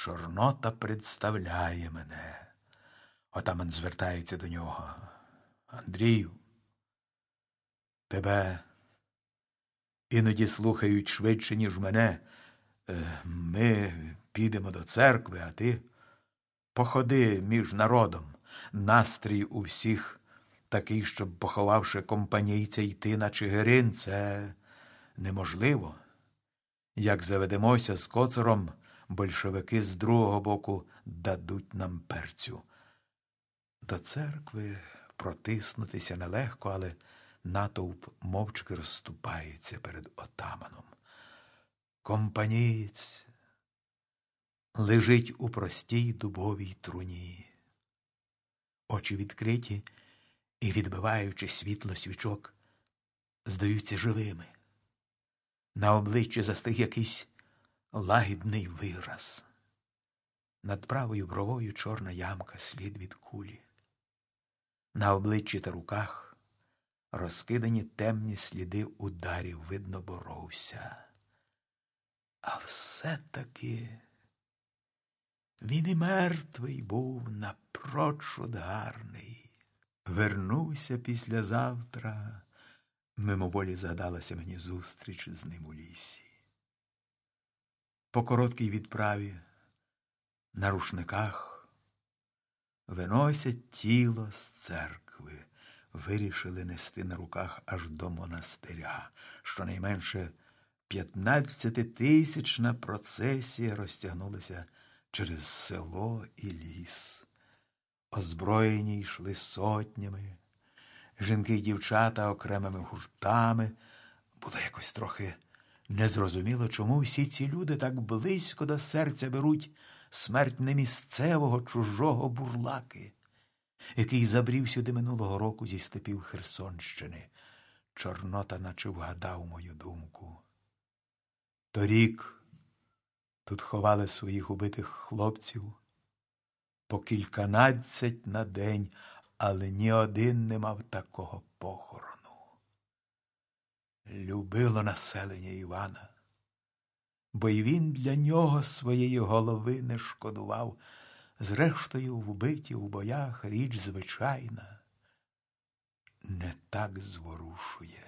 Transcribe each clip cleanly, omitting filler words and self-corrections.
Чорнота представляє мене. Отаман звертається до нього. Андрію, тебе іноді слухають швидше, ніж мене. Ми підемо до церкви, а ти походи між народом. Настрій у всіх такий, щоб, поховавши компанійця, йти на Чигирин. Це неможливо. Як заведемося з Коцуром, большевики з другого боку дадуть нам перцю. До церкви протиснутися нелегко, але натовп мовчки розступається перед отаманом. Компанієць лежить у простій дубовій труні. Очі відкриті і, відбиваючи світло свічок, здаються живими. На обличчі застиг якийсь лагідний вираз. Над правою бровою чорна ямка, слід від кулі. На обличчі та руках розкидані темні сліди ударів, видно, боровся. А все-таки він і мертвий був, напрочуд гарний. Вернуся післязавтра, мимоволі згадалася мені зустріч з ним у лісі. По короткій відправі на рушниках виносять тіло з церкви. Вирішили нести на руках аж до монастиря. Щонайменше 15-тисячна процесія розтягнулася через село і ліс. Озброєні йшли сотнями, жінки й дівчата окремими гуртами. Було якось трохи незрозуміло, чому всі ці люди так близько до серця беруть смерть не місцевого, чужого бурлаки, який забрів сюди минулого року зі степів Херсонщини. Чорнота наче вгадав мою думку. Торік тут ховали своїх убитих хлопців по кільканадцять на день, але ні один не мав такого похорону. Любило населення Івана, бо й він для нього своєї голови не шкодував. Зрештою, вбиті в боях річ звичайна, не так зворушує.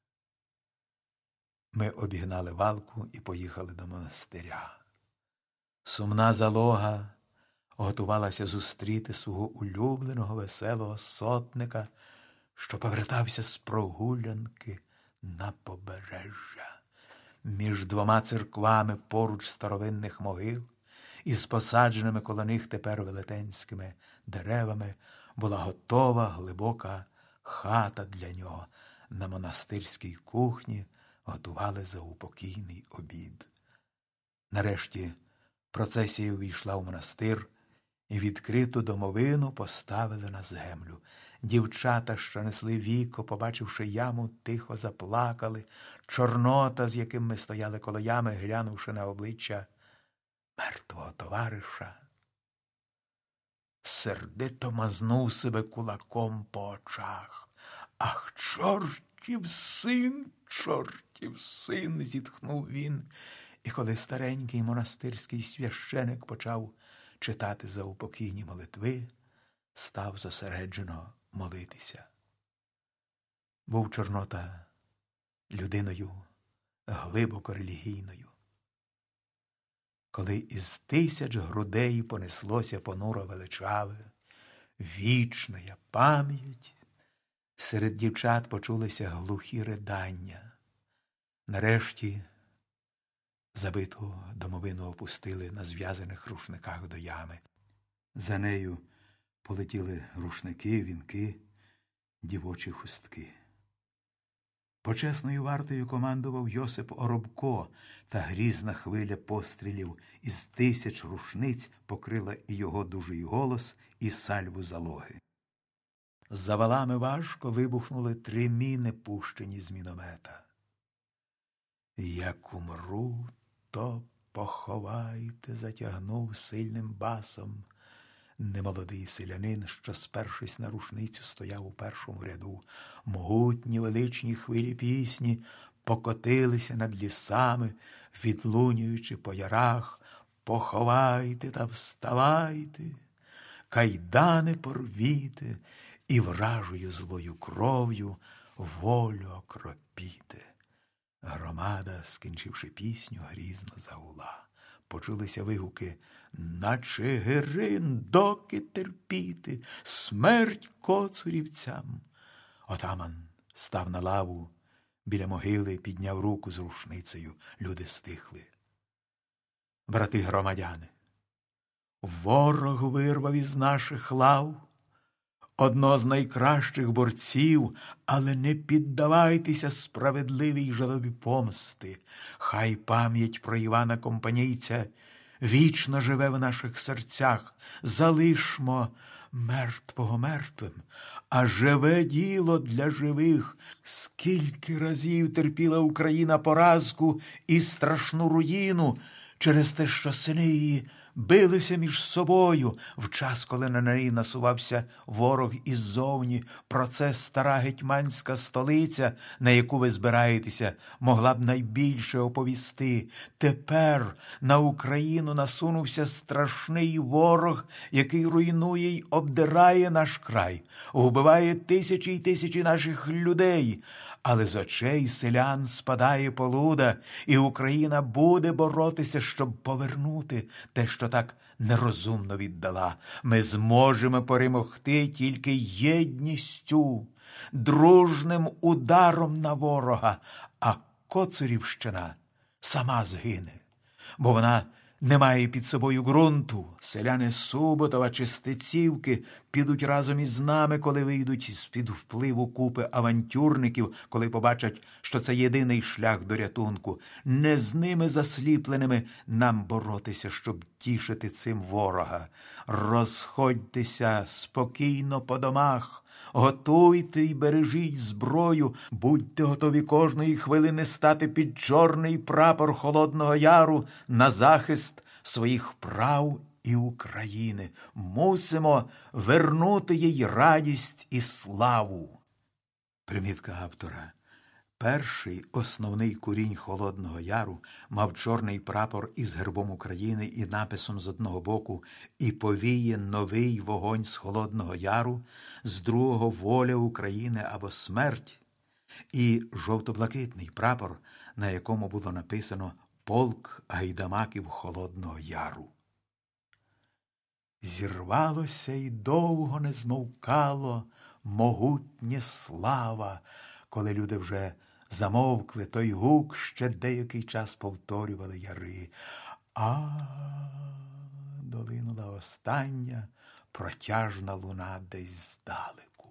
Ми обігнали Валку і поїхали до монастиря. Сумна залога готувалася зустріти свого улюбленого веселого сотника, що повертався з прогулянки на побережжя. Між двома церквами поруч старовинних могил із посадженими коло них тепер велетенськими деревами була готова глибока хата для нього. На монастирській кухні готували заупокійний обід. Нарешті процесія увійшла в монастир і відкриту домовину поставили на землю. Дівчата, що несли віко, побачивши яму, тихо заплакали. Чорнота, з яким ми стояли коло ями, глянувши на обличчя мертвого товариша, сердито мазнув себе кулаком по очах. «Ах, чортів син!» – зітхнув він. І коли старенький монастирський священик почав читати заупокійні молитви, став зосереджено молитися. Був Чорнота людиною глибоко релігійною. Коли із 1000 грудей понеслося понуро величаве, вічна пам'ять, серед дівчат почулися глухі ридання. Нарешті забиту домовину опустили на зв'язаних рушниках до ями. За нею полетіли рушники, вінки, дівочі хустки. Почесною вартою командував Йосип Оробко, та грізна хвиля пострілів із 1000 рушниць покрила і його дужий голос, і сальву залоги. За валами важко вибухнули 3 міни, пущені з міномета. «Як умру, то поховайте», – затягнув сильним басом немолодий селянин, що, спершись на рушницю, стояв у першому ряду. Могутні величні хвилі пісні покотилися над лісами, відлунюючи по ярах, поховайте та вставайте, кайдани порвіте і вражою злою кров'ю волю окропіте. Громада, скінчивши пісню, грізно загула. Почулися вигуки: «На Чигирин доки терпіти, смерть коцурівцям!» Отаман став на лаву біля могили, підняв руку з рушницею. Люди стихли. «Брати громадяни, ворог вирвав із наших лав одного з найкращих борців, але не піддавайтеся справедливій жалобі помсти. Хай пам'ять про Івана Компанійця вічно живе в наших серцях. Залишмо мертвого мертвим, а живе діло для живих. Скільки разів терпіла Україна поразку і страшну руїну через те, що сини її билися між собою в час, коли на неї насувався ворог іззовні. Про це стара гетьманська столиця, на яку ви збираєтеся, могла б найбільше оповісти. Тепер на Україну насунувся страшний ворог, який руйнує й обдирає наш край, вбиває тисячі й тисячі наших людей. Але з очей селян спадає полуда, і Україна буде боротися, щоб повернути те, що так нерозумно віддала. Ми зможемо перемогти тільки єдністю, дружним ударом на ворога, а Коцурівщина сама згине, бо вона не має під собою ґрунту. Селяни Суботова чи Стецівки підуть разом із нами, коли вийдуть із-під впливу купи авантюрників, коли побачать, що це єдиний шлях до рятунку. Не з ними засліпленими нам боротися, щоб тішити цим ворога. Розходьтеся спокійно по домах. Готуйте й бережіть зброю, будьте готові кожної хвилини стати під чорний прапор Холодного Яру на захист своїх прав і України. Мусимо вернути їй радість і славу. Примітка автора. Перший основний курінь Холодного Яру мав чорний прапор із гербом України і написом з одного боку «І повіє новий вогонь з Холодного Яру», з другого «Воля України або смерть», і жовто-блакитний прапор, на якому було написано «Полк гайдамаків Холодного Яру». Зірвалося й довго не змовкало могутнє слава. Коли люди вже замовкли, той гук ще деякий час повторювали яри. Долинула остання протяжна луна десь здалеку.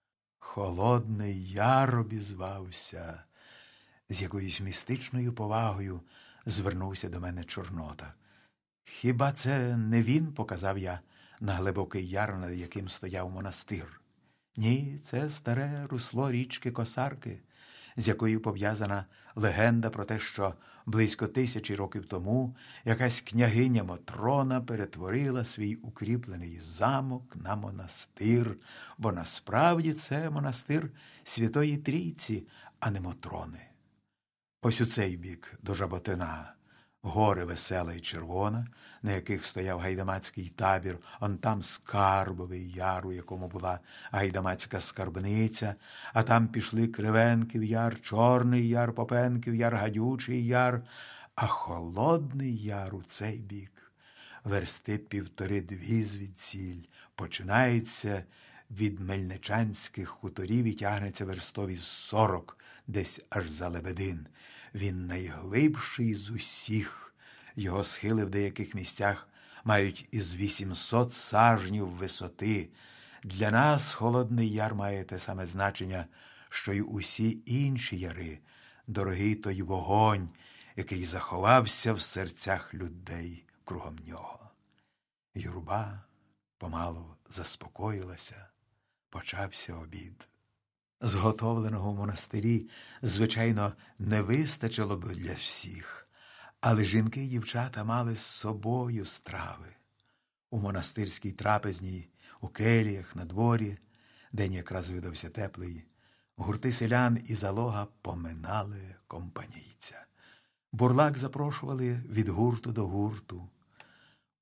Холодний Яр обізвався. З якоюсь містичною повагою звернувся до мене Чорнота. «Хіба це не він?» – показав я на глибокий яр, над яким стояв монастир. «Ні, це старе русло річки Косарки, з якою пов'язана легенда про те, що близько 1000 років тому якась княгиня Мотрона перетворила свій укріплений замок на монастир, бо насправді це монастир Святої Трійці, а не Мотрони. Ось у цей бік до Жаботина гори Весела і Червона, на яких стояв гайдамацький табір, он там Скарбовий Яр, у якому була гайдамацька скарбниця, а там пішли Кривенків Яр, Чорний Яр, Попенків Яр, Гадючий Яр, а Холодний Яр у цей бік, версти 1,5-2 звідсіль, починається від мельничанських хуторів і тягнеться верстові 40, десь аж за Лебедин. Він найглибший з усіх. Його схили в деяких місцях мають із 800 сажнів висоти. Для нас Холодний Яр має те саме значення, що й усі інші яри. Дорогий той вогонь, який заховався в серцях людей кругом нього. Юрба помалу заспокоїлася, почався обід. Зготовленого в монастирі, звичайно, не вистачило б для всіх, але жінки й дівчата мали з собою страви. У монастирській трапезній, у келіях, на дворі, день якраз видався теплий, гурти селян і залога поминали Компанійця. Бурлак запрошували від гурту до гурту.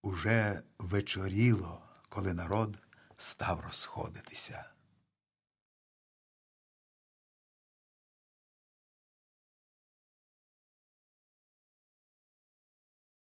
уже вечоріло, коли народ став розходитися.